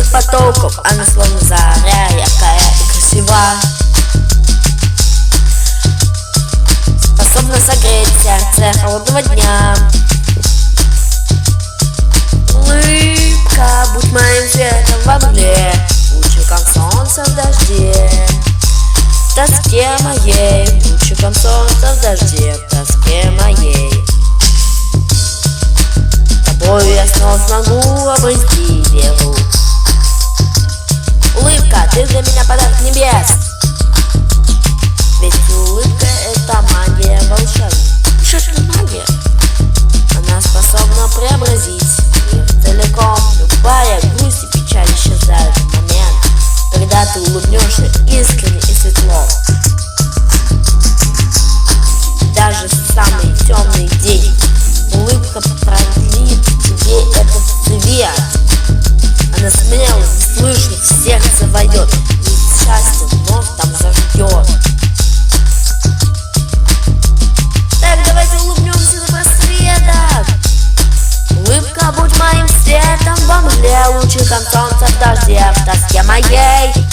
бурных потоков. Она словно заря, яркая и красива, способна согреть сердце холодного дня. Улыбка, будь моим светом во мгле, лучиком солнца в дожде, в тоске моей, лучиком солнца в дожде, в тоске моей. Тобою я снова смогу обрести веру. Улыбка, ты для меня подарок небес, ведь улыбка — это магия волшебная. Что ж магия? Она способна преобразить мир целиком. Любая грусть и печаль исчезают в момент, когда ты улыбнешься искренне и светло. Даже в самый темный день улыбка продлит тебе этот цвет. Она смело, неслышно в сердце войдет, и счастье вновь там заждет. Так давайте улыбнемся напоследок. Улыбка, будь моим светом во мгле, лучиком солнца в дожде, в тоске моей.